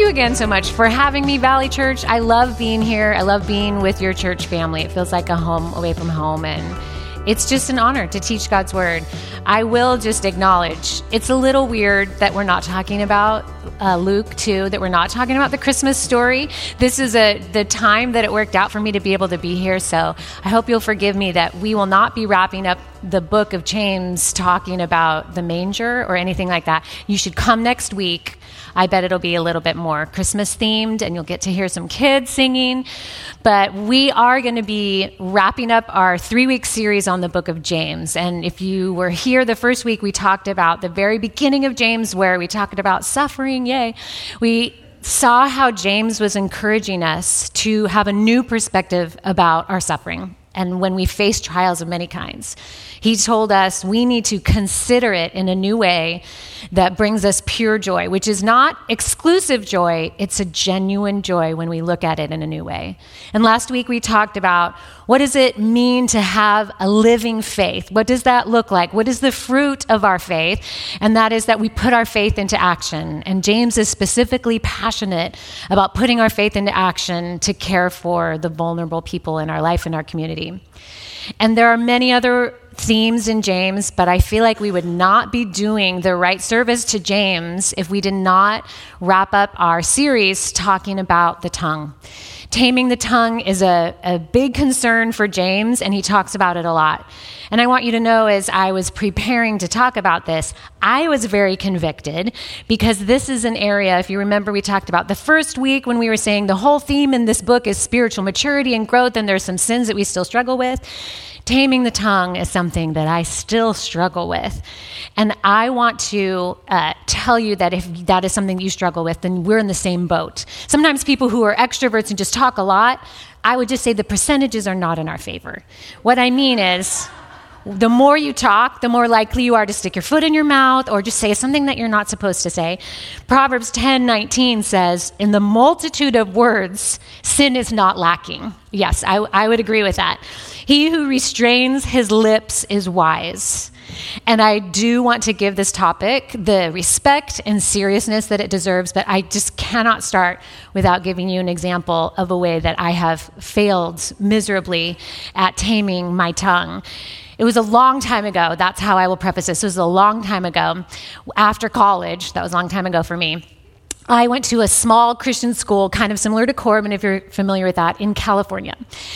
you again so much for having me, Valley Church. I love being here. I love being with your church family. It feels like a home away from home, and it's just an honor to teach God's word. I will just acknowledge it's a little weird that we're not talking about Luke 2, that we're not talking about the Christmas story. This is the time that it worked out for me to be able to be here. So I hope you'll forgive me that we will not be wrapping up the book of James talking about the manger or anything like that. You should come next week. I bet it'll be a little bit more Christmas themed and you'll get to hear some kids singing. But we are going to be wrapping up our 3-week series on the book of James. And if you were here the first week, we talked about the very beginning of James where we talked about suffering. Yay. We saw how James was encouraging us to have a new perspective about our suffering. And when we face trials of many kinds, he told us we need to consider it in a new way that brings us pure joy, which is not exclusive joy. It's a genuine joy when we look at it in a new way. And last week we talked about what does it mean to have a living faith? What does that look like? What is the fruit of our faith? And that is that we put our faith into action. And James is specifically passionate about putting our faith into action to care for the vulnerable people in our life and our community. And there are many other themes in James, but I feel like we would not be doing the right service to James if we did not wrap up our series talking about the tongue. Taming the tongue is a big concern for James, and he talks about it a lot. And I want you to know, as I was preparing to talk about this, I was very convicted because this is an area, if you remember, we talked about the first week when we were saying the whole theme in this book is spiritual maturity and growth, and there's some sins that we still struggle with. Taming the tongue is something that I still struggle with. And I want to tell you that if that is something you struggle with, then we're in the same boat. Sometimes people who are extroverts and just talk a lot, I would just say the percentages are not in our favor. What I mean is, the more you talk, the more likely you are to stick your foot in your mouth or just say something that you're not supposed to say. Proverbs 10:19 says, in the multitude of words, sin is not lacking. Yes, I would agree with that. He who restrains his lips is wise. And I do want to give this topic the respect and seriousness that it deserves, but I just cannot start without giving you an example of a way that I have failed miserably at taming my tongue. It was a long time ago. That's how I will preface this. It was a long time ago. After college, that was a long time ago for me, I went to a small Christian school, kind of similar to Corbin, if you're familiar with that, in California.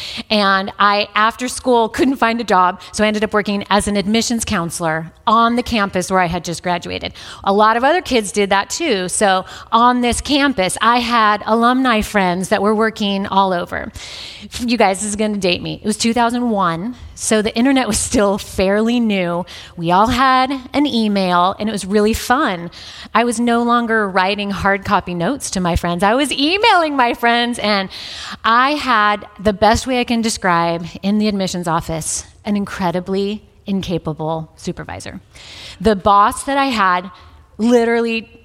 And I, after school, couldn't find a job, so I ended up working as an admissions counselor on the campus where I had just graduated. A lot of other kids did that too. So on this campus, I had alumni friends that were working all over. You guys, this is going to date me. It was 2001, so the internet was still fairly new. We all had an email, and it was really fun. I was no longer writing hard copy notes to my friends. I was emailing my friends, and I had the best way I can describe in the admissions office, an incredibly incapable supervisor. The boss that I had, literally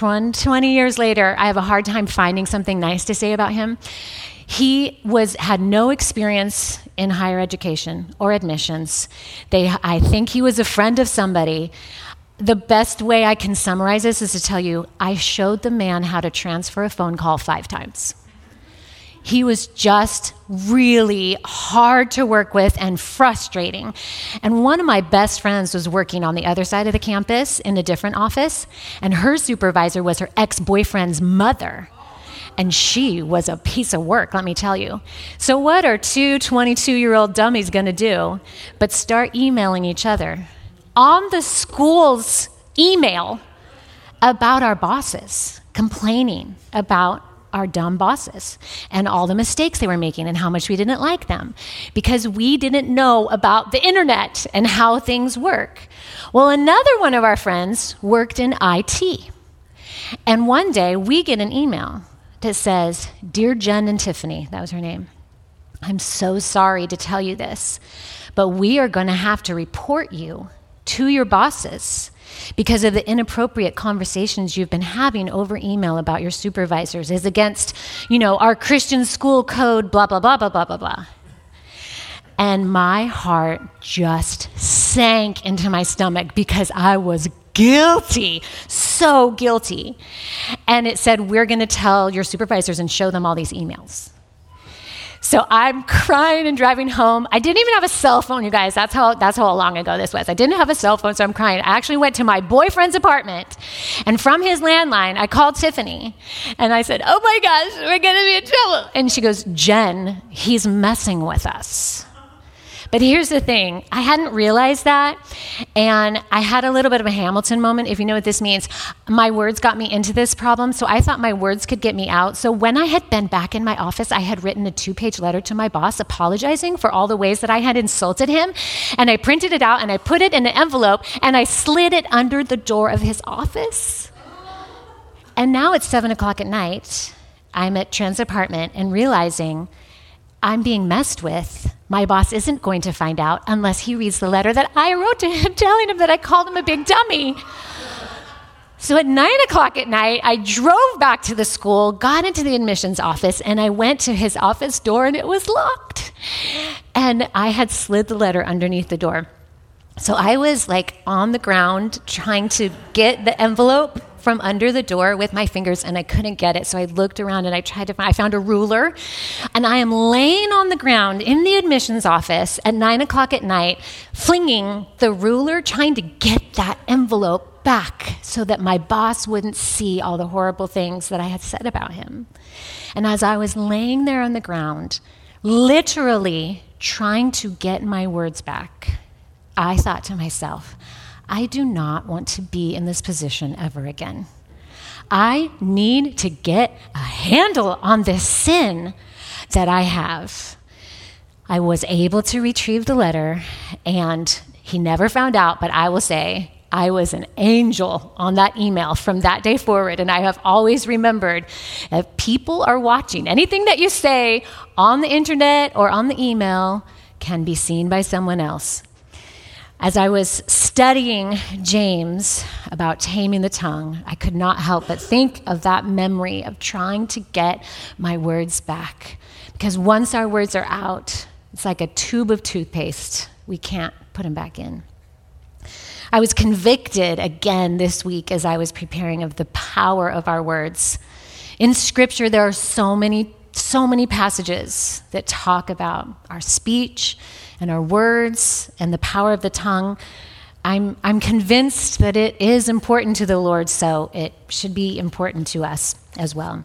20 years later, I have a hard time finding something nice to say about him. He had no experience in higher education or admissions. I think he was a friend of somebody. The best way I can summarize this is to tell you, I showed the man how to transfer a phone call 5 times. He was just really hard to work with and frustrating. And one of my best friends was working on the other side of the campus in a different office, and her supervisor was her ex-boyfriend's mother. And she was a piece of work, let me tell you. So what are 2 22-year-old dummies going to do but start emailing each other on the school's email about our bosses, complaining about our dumb bosses and all the mistakes they were making and how much we didn't like them because we didn't know about the internet and how things work. Well, another one of our friends worked in IT. And one day we get an email that says, "Dear Jen and Tiffany," that was her name, "I'm so sorry to tell you this, but we are going to have to report you to your bosses because of the inappropriate conversations you've been having over email about your supervisors is against, our Christian school code, blah, blah, blah, blah, blah, blah, blah." And my heart just sank into my stomach because I was guilty, so guilty. And it said, we're going to tell your supervisors and show them all these emails. So I'm crying and driving home. I didn't even have a cell phone, you guys. That's how long ago this was. I didn't have a cell phone, so I'm crying. I actually went to my boyfriend's apartment, and from his landline, I called Tiffany, and I said, oh my gosh, we're going to be in trouble. And she goes, Jen, he's messing with us. But here's the thing. I hadn't realized that, and I had a little bit of a Hamilton moment, if you know what this means. My words got me into this problem, so I thought my words could get me out. So when I had been back in my office, I had written a 2-page letter to my boss apologizing for all the ways that I had insulted him, and I printed it out, and I put it in an envelope, and I slid it under the door of his office. And now it's 7 o'clock at night. I'm at Trent's apartment and realizing I'm being messed with. My boss isn't going to find out unless he reads the letter that I wrote to him telling him that I called him a big dummy. So at 9 o'clock at night, I drove back to the school, got into the admissions office, and I went to his office door, and it was locked. And I had slid the letter underneath the door. So I was like on the ground trying to get the envelope from under the door with my fingers, and I couldn't get it. So I looked around and I found a ruler, and I am laying on the ground in the admissions office at 9 o'clock at night, flinging the ruler, trying to get that envelope back so that my boss wouldn't see all the horrible things that I had said about him. And as I was laying there on the ground, literally trying to get my words back, I thought to myself, I do not want to be in this position ever again. I need to get a handle on this sin that I have. I was able to retrieve the letter, and he never found out, but I will say I was an angel on that email from that day forward, and I have always remembered if people are watching, anything that you say on the internet or on the email can be seen by someone else. As I was studying James about taming the tongue, I could not help but think of that memory of trying to get my words back. Because once our words are out, it's like a tube of toothpaste. We can't put them back in. I was convicted again this week as I was preparing of the power of our words. In Scripture, there are so many passages that talk about our speech and our words and the power of the tongue. I'm convinced that it is important to the Lord, so it should be important to us as well.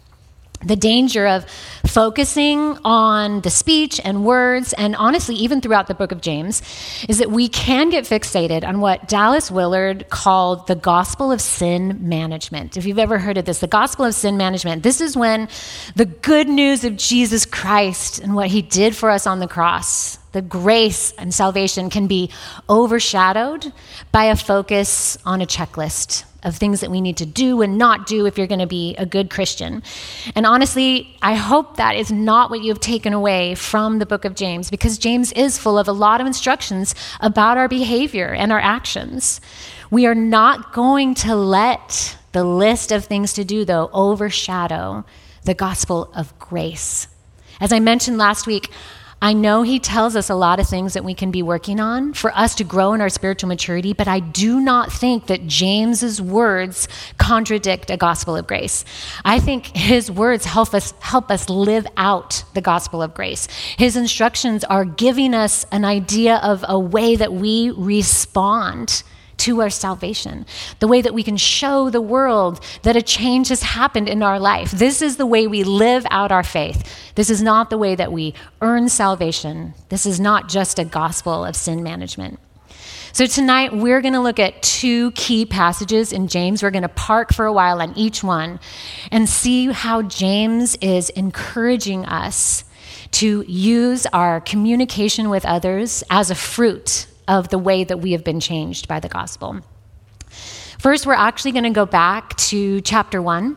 The danger of focusing on the speech and words, and honestly, even throughout the book of James, is that we can get fixated on what Dallas Willard called the gospel of sin management. If you've ever heard of this, the gospel of sin management, this is when the good news of Jesus Christ and what he did for us on the cross, the grace and salvation, can be overshadowed by a focus on a checklist of things that we need to do and not do if you're going to be a good Christian. And honestly, I hope that is not what you've taken away from the book of James, because James is full of a lot of instructions about our behavior and our actions. We are not going to let the list of things to do, though, overshadow the gospel of grace. As I mentioned last week, I know he tells us a lot of things that we can be working on for us to grow in our spiritual maturity, but I do not think that James's words contradict a gospel of grace. I think his words help us live out the gospel of grace. His instructions are giving us an idea of a way that we respond to our salvation, the way that we can show the world that a change has happened in our life. This is the way we live out our faith. This is not the way that we earn salvation. This is not just a gospel of sin management. So tonight, we're going to look at 2 key passages in James. We're going to park for a while on each one and see how James is encouraging us to use our communication with others as a fruit of the way that we have been changed by the gospel. First, we're actually going to go back to chapter 1,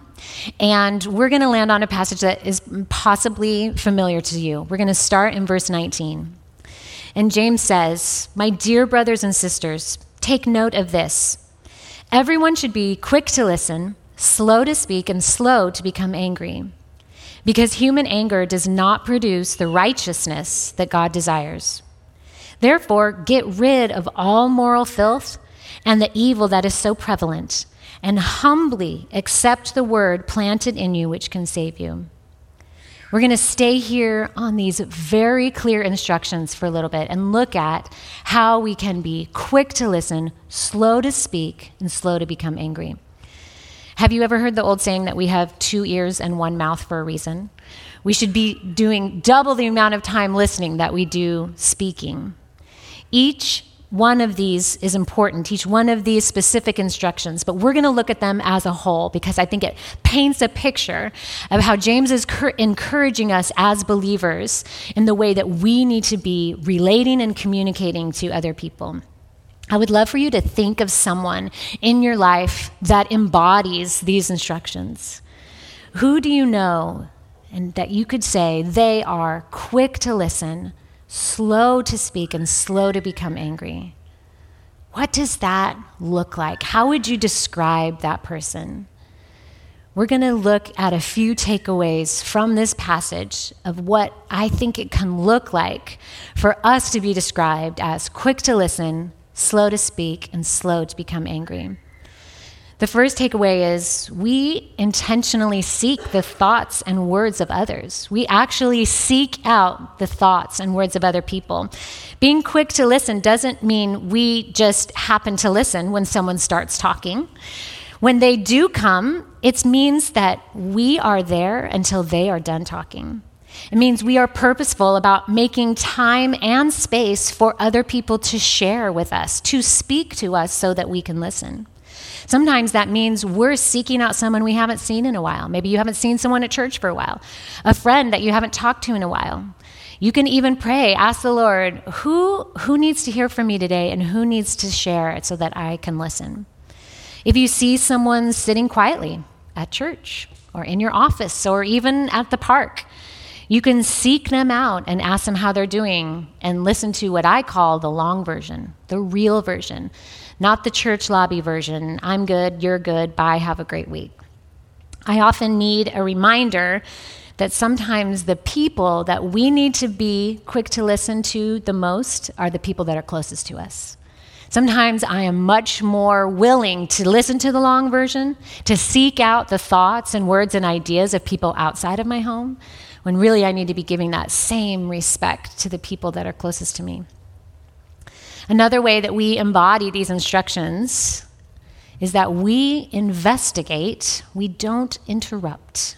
and we're going to land on a passage that is possibly familiar to you. We're going to start in verse 19. And James says, "My dear brothers and sisters, take note of this. Everyone should be quick to listen, slow to speak, and slow to become angry, because human anger does not produce the righteousness that God desires. Therefore, get rid of all moral filth and the evil that is so prevalent, and humbly accept the word planted in you which can save you. We're going to stay here on these very clear instructions for a little bit and look at how we can be quick to listen, slow to speak, and slow to become angry. Have you ever heard the old saying that we have 2 ears and 1 mouth for a reason? We should be doing double the amount of time listening that we do speaking. Each one of these is important, each one of these specific instructions, but we're going to look at them as a whole because I think it paints a picture of how James is encouraging us as believers in the way that we need to be relating and communicating to other people. I would love for you to think of someone in your life that embodies these instructions. Who do you know and that you could say they are quick to listen, slow to speak, and slow to become angry? What does that look like? How would you describe that person? We're going to look at a few takeaways from this passage of what I think it can look like for us to be described as quick to listen, slow to speak, and slow to become angry. The first takeaway is we intentionally seek the thoughts and words of others. We actually seek out the thoughts and words of other people. Being quick to listen doesn't mean we just happen to listen when someone starts talking. When they do come, it means that we are there until they are done talking. It means we are purposeful about making time and space for other people to share with us, to speak to us so that we can listen. Sometimes that means we're seeking out someone we haven't seen in a while. Maybe you haven't seen someone at church for a while, a friend that you haven't talked to in a while. You can even pray, ask the Lord, who needs to hear from me today and who needs to share it so that I can listen. If you see someone sitting quietly at church or in your office or even at the park, you can seek them out and ask them how they're doing and listen to what I call the long version, the real version, not the church lobby version. I'm good, you're good, bye, have a great week. I often need a reminder that sometimes the people that we need to be quick to listen to the most are the people that are closest to us. Sometimes I am much more willing to listen to the long version, to seek out the thoughts and words and ideas of people outside of my home, when really I need to be giving that same respect to the people that are closest to me. Another way that we embody these instructions is that we investigate, we don't interrupt.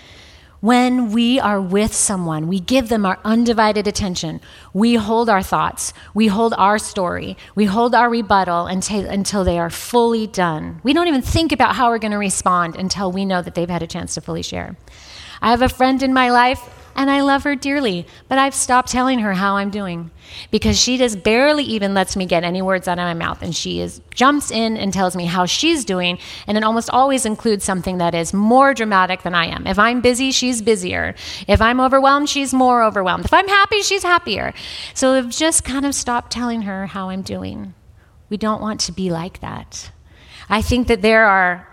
When we are with someone, we give them our undivided attention. We hold our thoughts, we hold our story, we hold our rebuttal until they are fully done. We don't even think about how we're going to respond until we know that they've had a chance to fully share. I have a friend in my life, and I love her dearly, but I've stopped telling her how I'm doing because she just barely even lets me get any words out of my mouth, and she jumps in and tells me how she's doing, and it almost always includes something that is more dramatic than I am. If I'm busy, she's busier. If I'm overwhelmed, she's more overwhelmed. If I'm happy, she's happier. So I've just kind of stopped telling her how I'm doing. We don't want to be like that. I think that there are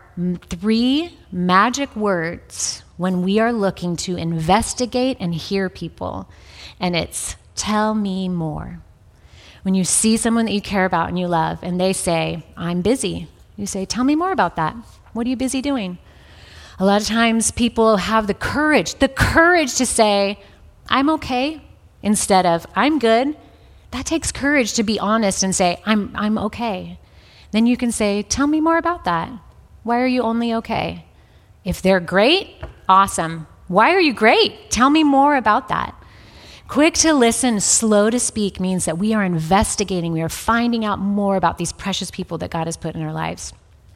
3 magic words when we are looking to investigate and hear people, and it's tell me more. When you see someone that you care about and you love, and they say, I'm busy, you say, tell me more about that. What are you busy doing? A lot of times people have the courage to say, I'm okay, instead of, I'm good. That takes courage to be honest and say, I'm okay. Then you can say, tell me more about that. Why are you only okay? If they're great, awesome. Why are you great? Tell me more about that. Quick to listen, slow to speak means that we are investigating, we are finding out more about these precious people that God has put in our lives.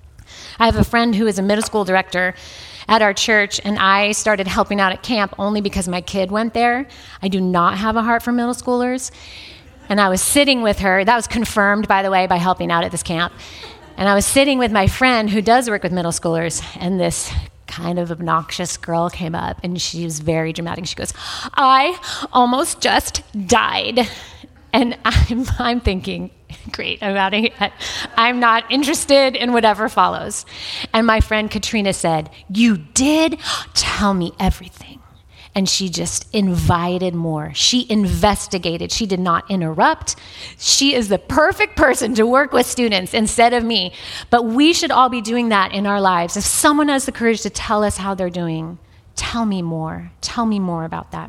I have a friend who is a middle school director at our church, and I started helping out at camp only because my kid went there. I do not have a heart for middle schoolers. And I was sitting with her. That was confirmed, by the way, by helping out at this camp. And I was sitting with my friend who does work with middle schoolers, and this kind of obnoxious girl came up, and she was very dramatic. She goes, I almost just died. And I'm thinking, great, I'm out of here. I'm not interested in whatever follows. And my friend Katrina said, you did? Tell me everything. and she just invited more. She investigated. She did not interrupt. She is the perfect person to work with students instead of me. But we should all be doing that in our lives. If someone has the courage to tell us how they're doing, tell me more. Tell me more about that.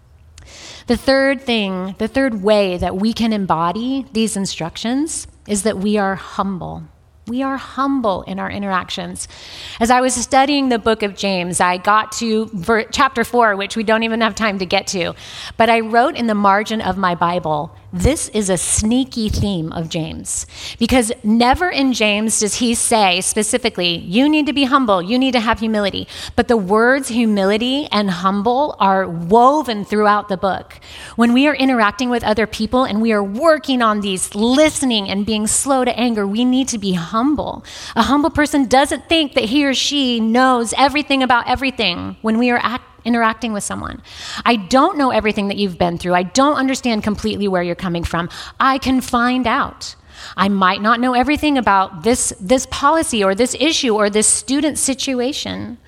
The third way that we can embody these instructions is that we are humble. We are humble in our interactions. As I was studying the book of James, I got to chapter 4, which we don't even have time to get to, but I wrote in the margin of my Bible, this is a sneaky theme of James, because never in James does he say specifically, you need to be humble, you need to have humility, but the words humility and humble are woven throughout the book. When we are interacting with other people and we are working on these listening and being slow to anger, we need to be humble. A humble person doesn't think that he or she knows everything about everything when we are interacting with someone. I don't know everything that you've been through. I don't understand completely where you're coming from. I can find out. I might not know everything about this policy or this issue or this student situation.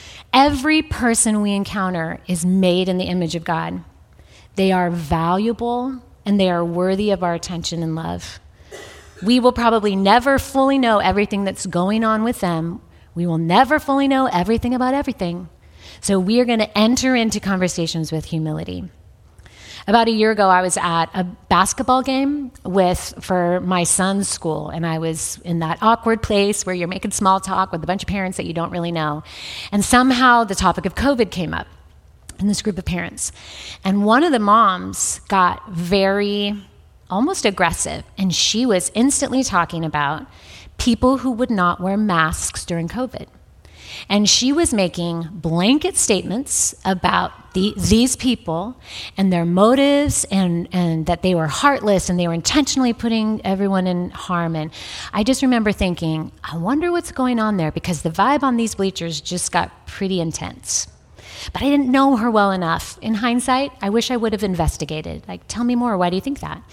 Every person we encounter is made in the image of God. They are valuable and they are worthy of our attention and love. We will probably never fully know everything that's going on with them. We will never fully know everything about everything. So we are going to enter into conversations with humility. About a year ago, I was at a basketball game for my son's school, and I was in that awkward place where you're making small talk with a bunch of parents that you don't really know. And somehow the topic of COVID came up in this group of parents. And one of the moms got very almost aggressive, and she was instantly talking about people who would not wear masks during COVID. And she was making blanket statements about these people and their motives and that they were heartless and they were intentionally putting everyone in harm. And I just remember thinking, I wonder what's going on there, because the vibe on these bleachers just got pretty intense. But I didn't know her well enough. In hindsight, I wish I would have investigated. Like, tell me more. Why do you think that?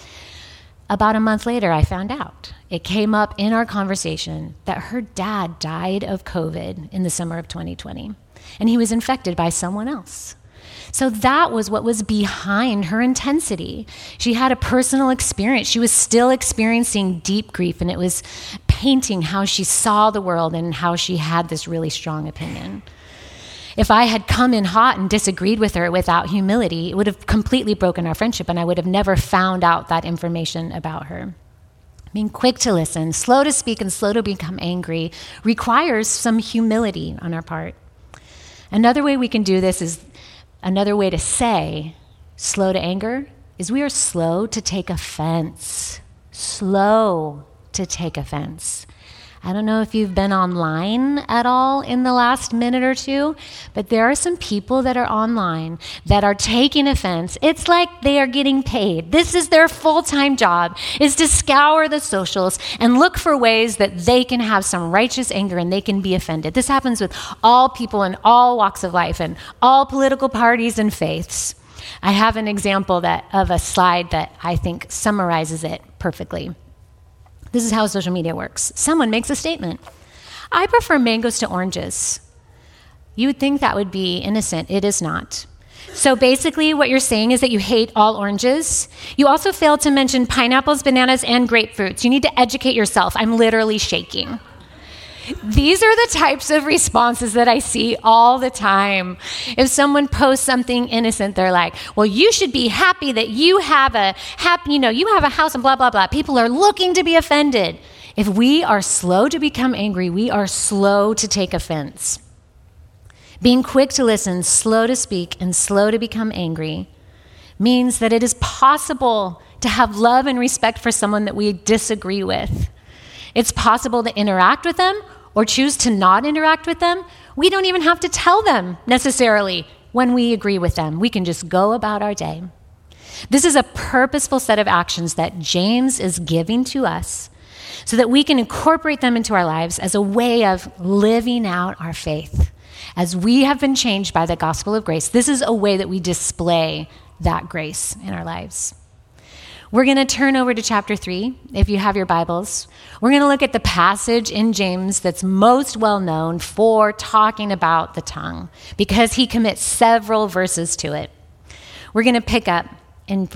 About a month later, I found out. It came up in our conversation that her dad died of COVID in the summer of 2020, and he was infected by someone else. So that was what was behind her intensity. She had a personal experience. She was still experiencing deep grief, and it was painting how she saw the world and how she had this really strong opinion. If I had come in hot and disagreed with her without humility, it would have completely broken our friendship, and I would have never found out that information about her. Being quick to listen, slow to speak, and slow to become angry requires some humility on our part. Another way we can do this is, another way to say slow to anger is we are slow to take offense. Slow to take offense. I don't know if you've been online at all in the last minute or two, but there are some people that are online that are taking offense. It's like they are getting paid. This is their full-time job, is to scour the socials and look for ways that they can have some righteous anger and they can be offended. This happens with all people in all walks of life and all political parties and faiths. I have an example of a slide that I think summarizes it perfectly. This is how social media works. Someone makes a statement. I prefer mangoes to oranges. You would think that would be innocent. It is not. So basically what you're saying is that you hate all oranges. You also failed to mention pineapples, bananas, and grapefruits. You need to educate yourself. I'm literally shaking. These are the types of responses that I see all the time. If someone posts something innocent, they're like, well, you should be happy that you have a house and blah, blah, blah. People are looking to be offended. If we are slow to become angry, we are slow to take offense. Being quick to listen, slow to speak, and slow to become angry means that it is possible to have love and respect for someone that we disagree with. It's possible to interact with them or choose to not interact with them. We don't even have to tell them necessarily when we agree with them. We can just go about our day. This is a purposeful set of actions that James is giving to us so that we can incorporate them into our lives as a way of living out our faith. As we have been changed by the gospel of grace, this is a way that we display that grace in our lives. We're going to turn over to chapter 3, if you have your Bibles. We're going to look at the passage in James that's most well known for talking about the tongue, because he commits several verses to it. We're going to pick up in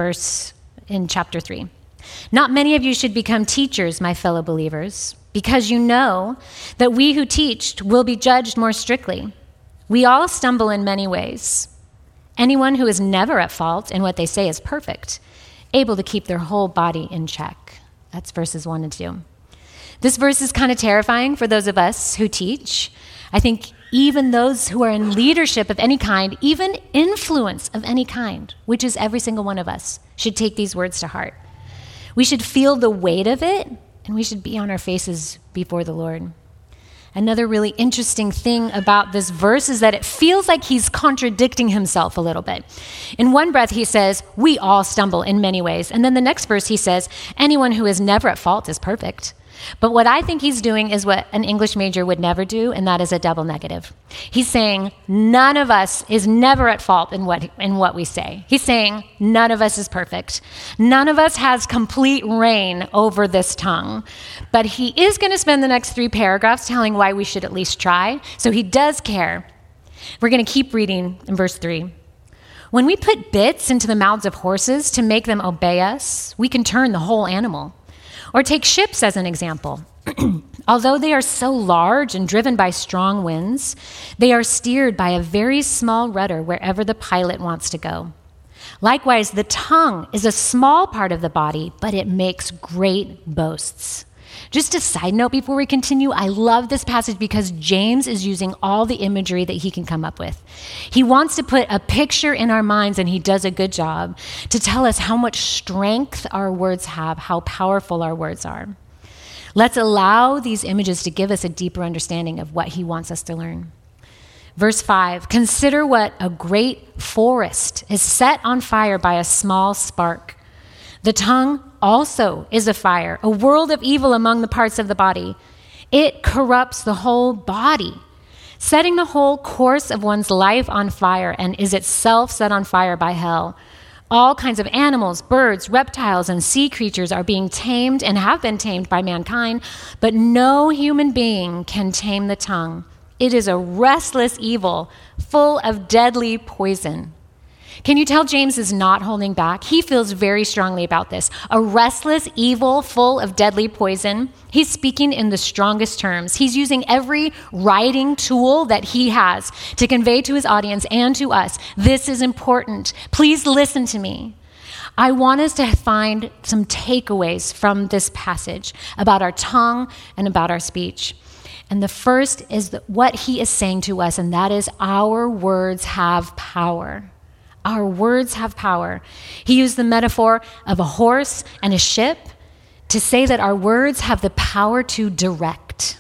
chapter 3. Not many of you should become teachers, my fellow believers, because you know that we who teach will be judged more strictly. We all stumble in many ways. Anyone who is never at fault in what they say is perfect, able to keep their whole body in check. That's verses 1 and 2. This verse is kind of terrifying for those of us who teach. I think even those who are in leadership of any kind, even influence of any kind, which is every single one of us, should take these words to heart. We should feel the weight of it, and we should be on our faces before the Lord. Another really interesting thing about this verse is that it feels like he's contradicting himself a little bit. In one breath, he says, we all stumble in many ways. And then the next verse, he says, anyone who is never at fault is perfect. But what I think he's doing is what an English major would never do, and that is a double negative. He's saying none of us is never at fault in what we say. He's saying none of us is perfect. None of us has complete reign over this tongue. But he is going to spend the next 3 paragraphs telling why we should at least try. So he does care. We're going to keep reading in verse 3. When we put bits into the mouths of horses to make them obey us, we can turn the whole animal. Or take ships as an example. Although they are so large and driven by strong winds, they are steered by a very small rudder wherever the pilot wants to go. Likewise, the tongue is a small part of the body, but it makes great boasts. Just a side note before we continue, I love this passage because James is using all the imagery that he can come up with. He wants to put a picture in our minds, and he does a good job, to tell us how much strength our words have, how powerful our words are. Let's allow these images to give us a deeper understanding of what he wants us to learn. Verse 5, consider what a great forest is set on fire by a small spark. The tongue also is a fire, a world of evil among the parts of the body. It corrupts the whole body, setting the whole course of one's life on fire, and is itself set on fire by hell. All kinds of animals, birds, reptiles, and sea creatures are being tamed and have been tamed by mankind, but no human being can tame the tongue. It is a restless evil, full of deadly poison. Can you tell James is not holding back? He feels very strongly about this. A restless evil full of deadly poison. He's speaking in the strongest terms. He's using every writing tool that he has to convey to his audience and to us. This is important. Please listen to me. I want us to find some takeaways from this passage about our tongue and about our speech. And the first is what he is saying to us, and that is our words have power. Our words have power. He used the metaphor of a horse and a ship to say that our words have the power to direct.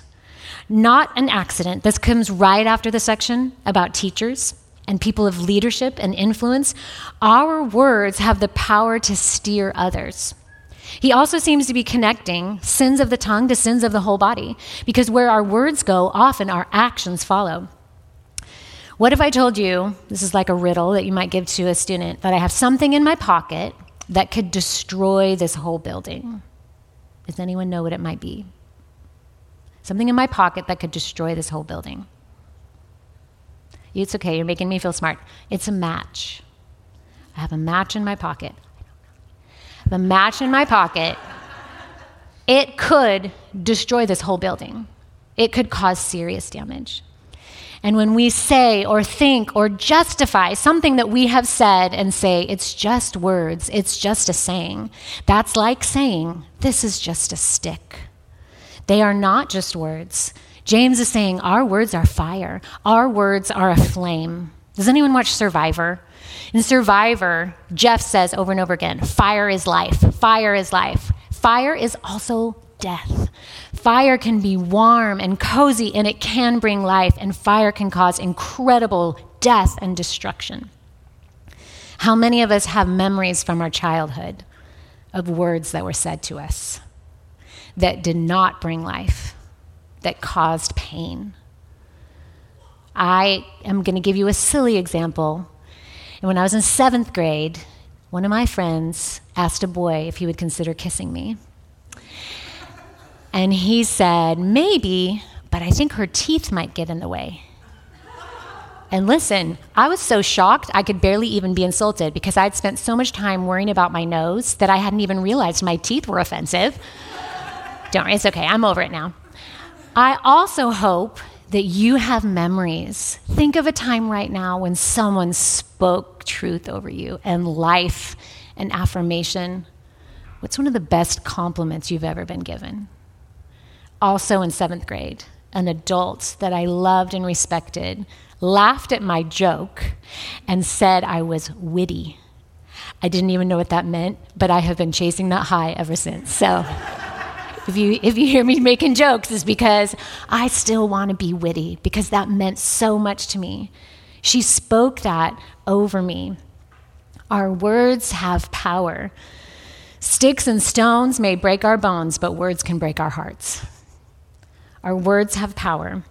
Not an accident. This comes right after the section about teachers and people of leadership and influence. Our words have the power to steer others. He also seems to be connecting sins of the tongue to sins of the whole body, because where our words go, often our actions follow. What if I told you, this is like a riddle that you might give to a student, that I have something in my pocket that could destroy this whole building? Does anyone know what it might be? Something in my pocket that could destroy this whole building. It's okay, you're making me feel smart. It's a match. I have a match in my pocket. The match in my pocket, it could destroy this whole building. It could cause serious damage. And when we say or think or justify something that we have said and say, it's just words, it's just a saying, that's like saying, this is just a stick. They are not just words. James is saying our words are fire. Our words are a flame. Does anyone watch Survivor? In Survivor, Jeff says over and over again, fire is life. Fire is life. Fire is also death. Fire can be warm and cozy, and it can bring life, and fire can cause incredible death and destruction. How many of us have memories from our childhood of words that were said to us that did not bring life, that caused pain? I am going to give you a silly example. And when I was in 7th grade, one of my friends asked a boy if he would consider kissing me. And he said, maybe, but I think her teeth might get in the way. And listen, I was so shocked I could barely even be insulted because I'd spent so much time worrying about my nose that I hadn't even realized my teeth were offensive. Don't worry, it's okay, I'm over it now. I also hope that you have memories. Think of a time right now when someone spoke truth over you and life and affirmation. What's one of the best compliments you've ever been given? Also in 7th grade, an adult that I loved and respected laughed at my joke and said I was witty. I didn't even know what that meant, but I have been chasing that high ever since. So if you hear me making jokes, it's because I still want to be witty because that meant so much to me. She spoke that over me. Our words have power. Sticks and stones may break our bones, but words can break our hearts. Our words have power.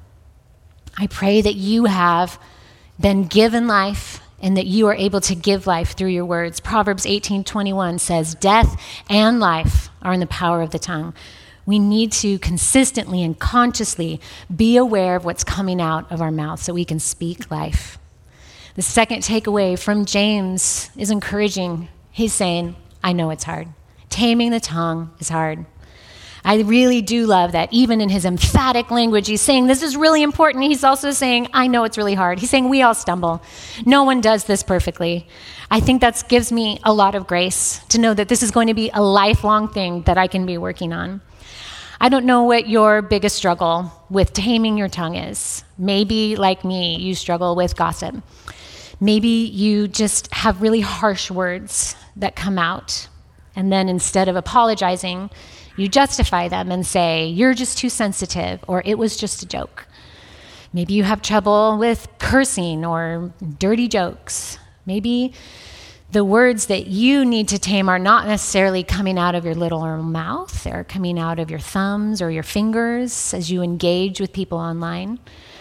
I pray that you have been given life and that you are able to give life through your words. Proverbs 18:21 says, death and life are in the power of the tongue. We need to consistently and consciously be aware of what's coming out of our mouth so we can speak life. The second takeaway from James is encouraging. He's saying, I know it's hard. Taming the tongue is hard. I really do love that even in his emphatic language, he's saying this is really important. He's also saying, I know it's really hard. He's saying we all stumble. No one does this perfectly. I think that gives me a lot of grace to know that this is going to be a lifelong thing that I can be working on. I don't know what your biggest struggle with taming your tongue is. Maybe, like me, you struggle with gossip. Maybe you just have really harsh words that come out. And then instead of apologizing, you justify them and say, you're just too sensitive, or it was just a joke. Maybe you have trouble with cursing or dirty jokes. Maybe the words that you need to tame are not necessarily coming out of your little mouth. They're coming out of your thumbs or your fingers as you engage with people online.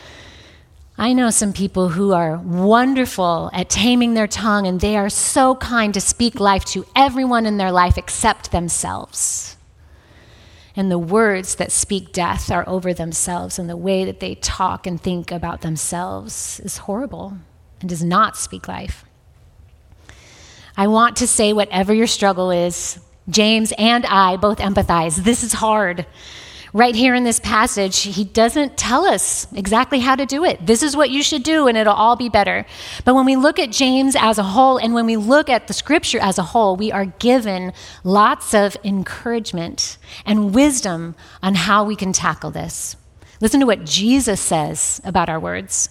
I know some people who are wonderful at taming their tongue, and they are so kind to speak life to everyone in their life except themselves. And the words that speak death are over themselves, and the way that they talk and think about themselves is horrible and does not speak life. I want to say whatever your struggle is, James and I both empathize. This is hard. Right here in this passage, he doesn't tell us exactly how to do it. This is what you should do, and it'll all be better. But when we look at James as a whole, and when we look at the scripture as a whole, we are given lots of encouragement and wisdom on how we can tackle this. Listen to what Jesus says about our words.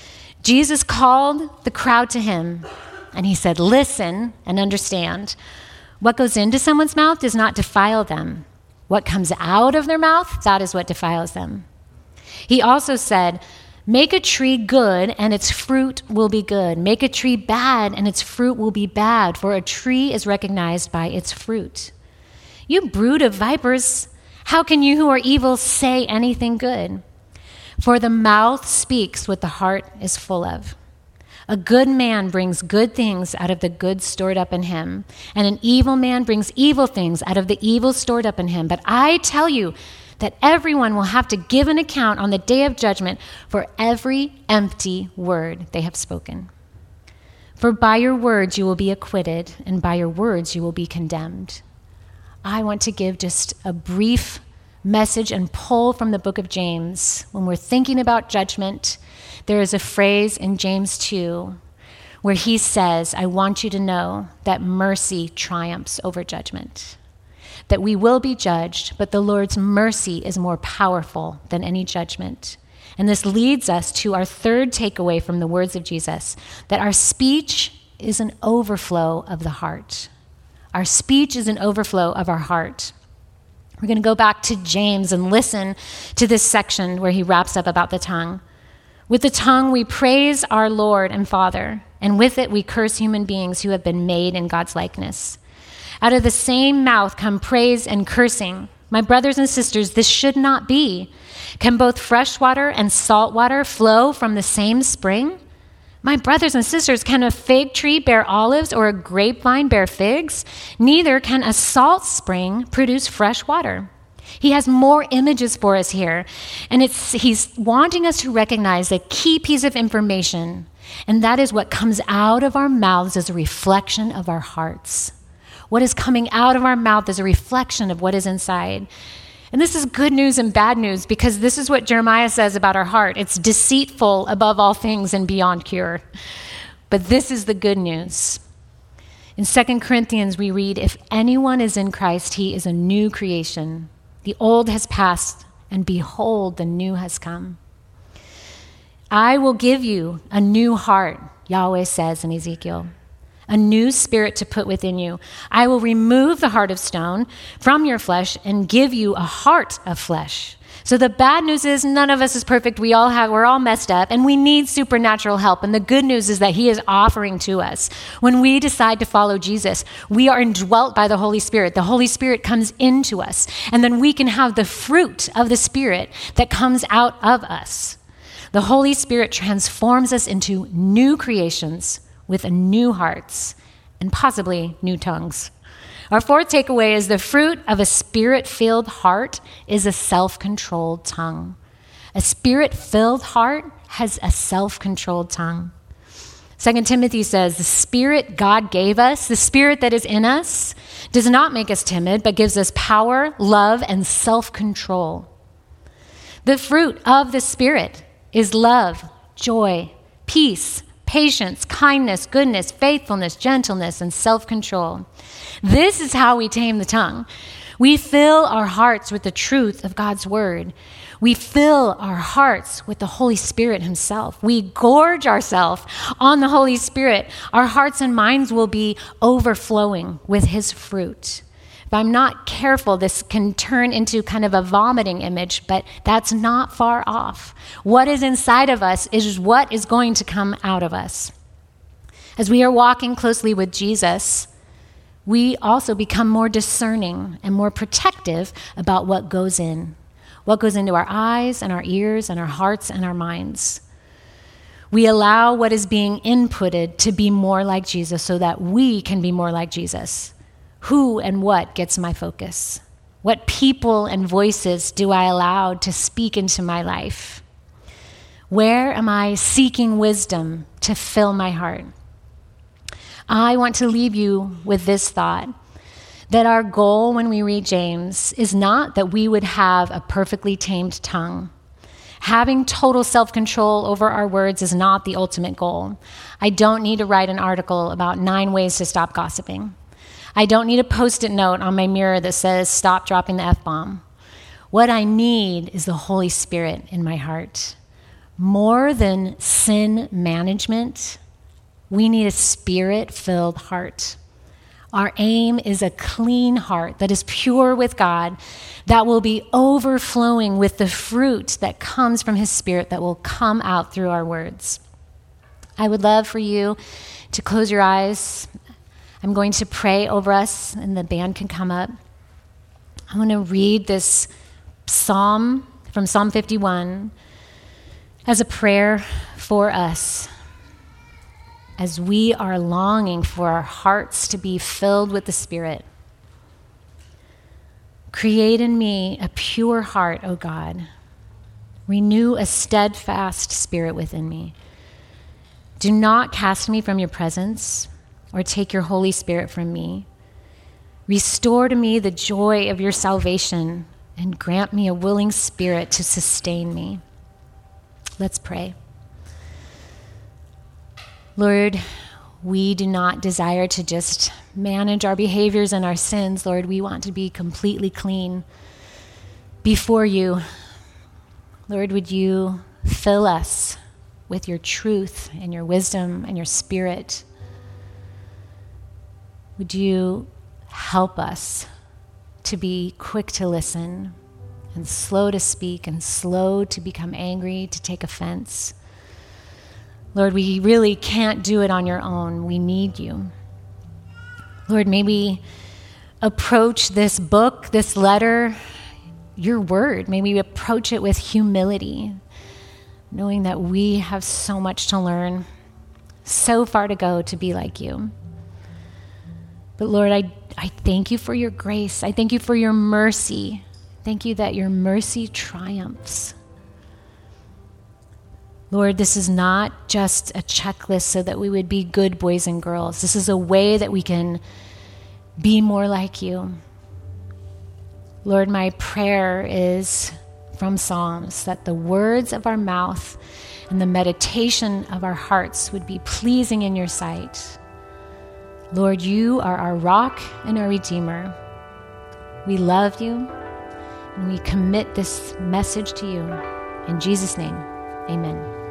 Jesus called the crowd to him, and he said, listen and understand. What goes into someone's mouth does not defile them. What comes out of their mouth, that is what defiles them. He also said, make a tree good and its fruit will be good. Make a tree bad and its fruit will be bad, for a tree is recognized by its fruit. You brood of vipers, how can you who are evil say anything good? For the mouth speaks what the heart is full of. A good man brings good things out of the good stored up in him, and an evil man brings evil things out of the evil stored up in him. But I tell you that everyone will have to give an account on the day of judgment for every empty word they have spoken. For by your words you will be acquitted, and by your words you will be condemned. I want to give just a brief message and pull from the book of James. When we're thinking about judgment, there is a phrase in James 2 where he says, I want you to know that mercy triumphs over judgment, that we will be judged, but the Lord's mercy is more powerful than any judgment. And this leads us to our third takeaway from the words of Jesus, that our speech is an overflow of the heart. Our speech is an overflow of our heart. We're going to go back to James and listen to this section where he wraps up about the tongue. With the tongue, we praise our Lord and Father, and with it we curse human beings who have been made in God's likeness. Out of the same mouth come praise and cursing. My brothers and sisters, this should not be. Can both fresh water and salt water flow from the same spring? My brothers and sisters, can a fig tree bear olives or a grapevine bear figs? Neither can a salt spring produce fresh water. He has more images for us here, and he's wanting us to recognize a key piece of information, and that is what comes out of our mouths is a reflection of our hearts. What is coming out of our mouth is a reflection of what is inside. And this is good news and bad news, because this is what Jeremiah says about our heart. It's deceitful above all things and beyond cure. But this is the good news. In 2 Corinthians, we read, if anyone is in Christ, he is a new creation. The old has passed, and behold, the new has come. I will give you a new heart, Yahweh says in Ezekiel, a new spirit to put within you. I will remove the heart of stone from your flesh and give you a heart of flesh. So the bad news is none of us is perfect. We're all messed up, and we need supernatural help. And the good news is that he is offering to us. When we decide to follow Jesus, we are indwelt by the Holy Spirit. The Holy Spirit comes into us, and then we can have the fruit of the Spirit that comes out of us. The Holy Spirit transforms us into new creations with new hearts and possibly new tongues. Our fourth takeaway is the fruit of a spirit-filled heart is a self-controlled tongue. A spirit-filled heart has a self-controlled tongue. 2 Timothy says, the spirit God gave us, the spirit that is in us, does not make us timid, but gives us power, love, and self-control. The fruit of the Spirit is love, joy, peace, patience, kindness, goodness, faithfulness, gentleness, and self-control. This is how we tame the tongue. We fill our hearts with the truth of God's word. We fill our hearts with the Holy Spirit himself. We gorge ourselves on the Holy Spirit. Our hearts and minds will be overflowing with his fruit. If I'm not careful, this can turn into kind of a vomiting image, but that's not far off. What is inside of us is what is going to come out of us. As we are walking closely with Jesus, we also become more discerning and more protective about what goes into our eyes and our ears and our hearts and our minds. We allow what is being inputted to be more like Jesus so that we can be more like Jesus. Who and what gets my focus? What people and voices do I allow to speak into my life? Where am I seeking wisdom to fill my heart? I want to leave you with this thought, that our goal when we read James is not that we would have a perfectly tamed tongue. Having total self-control over our words is not the ultimate goal. I don't need to write an article about 9 ways to stop gossiping. I don't need a Post-it note on my mirror that says, stop dropping the F-bomb. What I need is the Holy Spirit in my heart. More than sin management, we need a spirit-filled heart. Our aim is a clean heart that is pure with God, that will be overflowing with the fruit that comes from his Spirit that will come out through our words. I would love for you to close your eyes. I'm going to pray over us, and the band can come up. I'm going to read this psalm from Psalm 51 as a prayer for us, as we are longing for our hearts to be filled with the Spirit. Create in me a pure heart, O God. Renew a steadfast spirit within me. Do not cast me from your presence, or take your Holy Spirit from me. Restore to me the joy of your salvation, and grant me a willing spirit to sustain me. Let's pray. Lord, we do not desire to just manage our behaviors and our sins. Lord, we want to be completely clean before you. Lord, would you fill us with your truth and your wisdom and your Spirit? Would you help us to be quick to listen and slow to speak and slow to become angry, to take offense? Lord, we really can't do it on your own. We need you. Lord, may we approach this book, this letter, your word. May we approach it with humility, knowing that we have so much to learn. so far to go to be like you. But Lord, I thank you for your grace. I thank you for your mercy. Thank you that your mercy triumphs. Lord, this is not just a checklist so that we would be good boys and girls. This is a way that we can be more like you. Lord, my prayer is from Psalms that the words of our mouth and the meditation of our hearts would be pleasing in your sight. Lord, you are our rock and our redeemer. We love you and we commit this message to you. In Jesus' name, amen.